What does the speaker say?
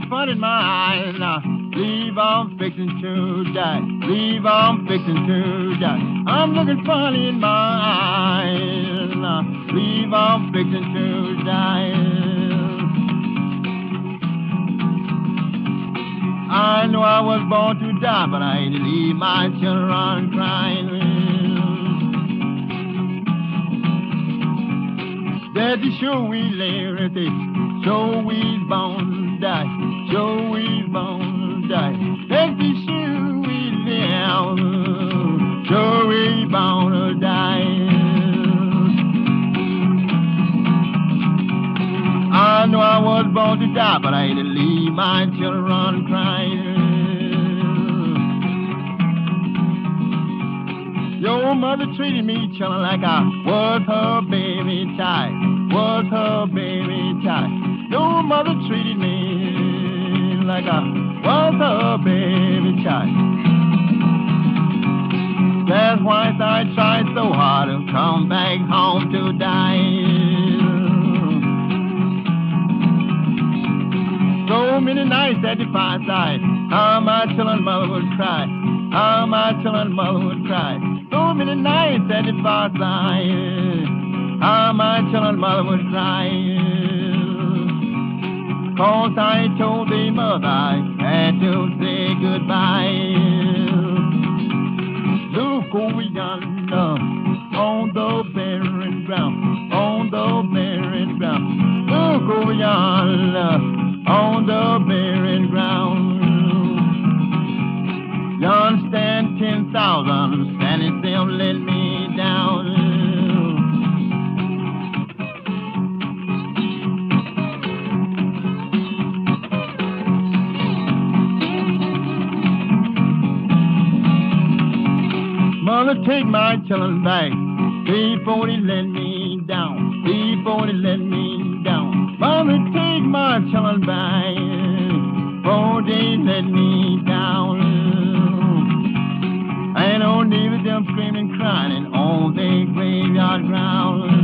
fun in my eyes. Believe I'm fixing to die. Believe I'm fixing to die. I'm looking funny in my eyes. Believe I'm fixing to die. I know I was born to die, but I ain't to leave my children crying. That's the show we live, show we born to die, show we born to die. That's the show we live, show we born to die. I know I was born to die, but I ain't to leave my children crying. Your mother treated me, children, like I was her baby child, was her baby child. Your mother treated me like I was her baby child. That's why I tried so hard to come back home to die. So many nights at the fireside, how my children's mother would cry, how my children's mother would cry. So many nights at the fireside, how my children's mother would cry. 'Cause I told the mother I had to say goodbye. Look over yonder, on the barren ground, on the barren ground. Look over yonder, on the barren ground. Yon stand 10,000, standing still, let me down. Mother, take my children back before they let me down, before they let me down. Mother, take my children back before they let me down. Ain't no need of them screaming, crying on the graveyard ground.